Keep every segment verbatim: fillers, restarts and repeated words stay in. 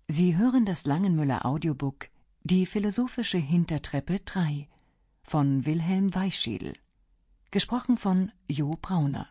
Sie hören das Langenmüller Audiobook »Die philosophische Hintertreppe drei« von Wilhelm Weichschädel. Gesprochen von Jo Brauner.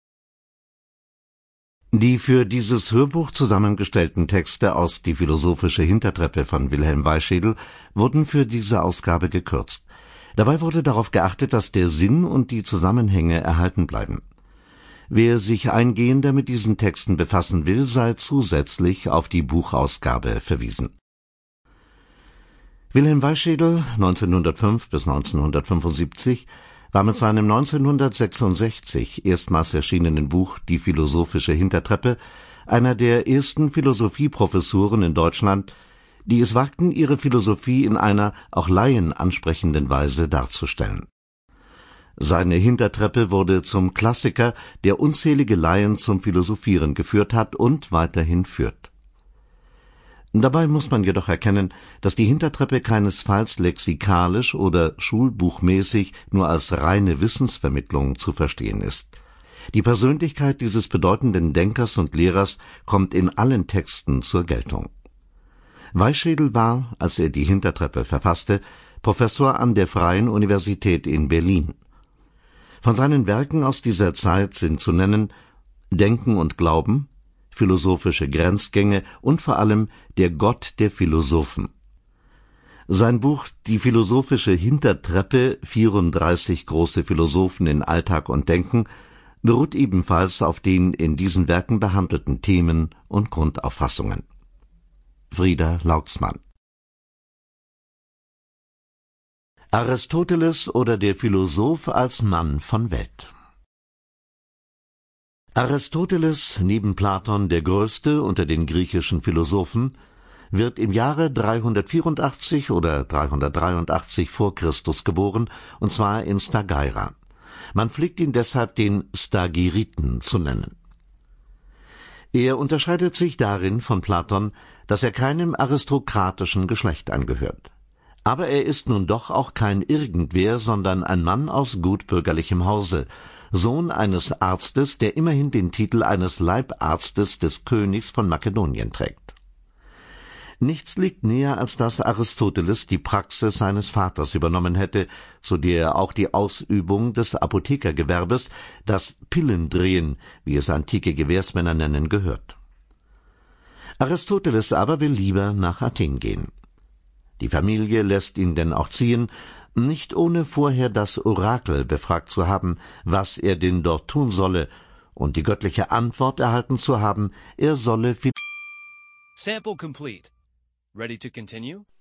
Die für dieses Hörbuch zusammengestellten Texte aus »Die philosophische Hintertreppe« von Wilhelm Weichschädel wurden für diese Ausgabe gekürzt. Dabei wurde darauf geachtet, dass der Sinn und die Zusammenhänge erhalten bleiben. Wer sich eingehender mit diesen Texten befassen will, sei zusätzlich auf die Buchausgabe verwiesen. Wilhelm Weichschädel, neunzehnhundertfünf bis neunzehnhundertfünfundsiebzig, war mit seinem neunzehnhundertsechsundsechzig erstmals erschienenen Buch »Die philosophische Hintertreppe« einer der ersten Philosophieprofessoren in Deutschland, die es wagten, ihre Philosophie in einer auch Laien ansprechenden Weise darzustellen. Seine Hintertreppe wurde zum Klassiker, der unzählige Laien zum Philosophieren geführt hat und weiterhin führt. Dabei muss man jedoch erkennen, dass die Hintertreppe keinesfalls lexikalisch oder schulbuchmäßig nur als reine Wissensvermittlung zu verstehen ist. Die Persönlichkeit dieses bedeutenden Denkers und Lehrers kommt in allen Texten zur Geltung. Weichschädel war, als er die Hintertreppe verfasste, Professor an der Freien Universität in Berlin. Von seinen Werken aus dieser Zeit sind zu nennen »Denken und Glauben«, »Philosophische Grenzgänge« und vor allem »Der Gott der Philosophen«. Sein Buch »Die philosophische Hintertreppe. vierunddreißig große Philosophen in Alltag und Denken« beruht ebenfalls auf den in diesen Werken behandelten Themen und Grundauffassungen. Frieda Lauxmann. Aristoteles oder der Philosoph als Mann von Welt. Aristoteles, neben Platon der größte unter den griechischen Philosophen, wird im Jahre dreihundertvierundachtzig oder dreihundertdreiundachtzig vor Christus geboren, und zwar in Stagirra. Man pflegt ihn deshalb den Stagiriten zu nennen. Er unterscheidet sich darin von Platon, dass er keinem aristokratischen Geschlecht angehört. Aber er ist nun doch auch kein Irgendwer, sondern ein Mann aus gutbürgerlichem Hause, Sohn eines Arztes, der immerhin den Titel eines Leibarztes des Königs von Makedonien trägt. Nichts liegt näher, als dass Aristoteles die Praxis seines Vaters übernommen hätte, zu der er auch die Ausübung des Apothekergewerbes, das Pillendrehen, wie es antike Gewährsmänner nennen, gehört. Aristoteles aber will lieber nach Athen gehen. Die Familie lässt ihn denn auch ziehen, nicht ohne vorher das Orakel befragt zu haben, was er denn dort tun solle, und die göttliche Antwort erhalten zu haben, er solle... Sample complete. Ready to continue?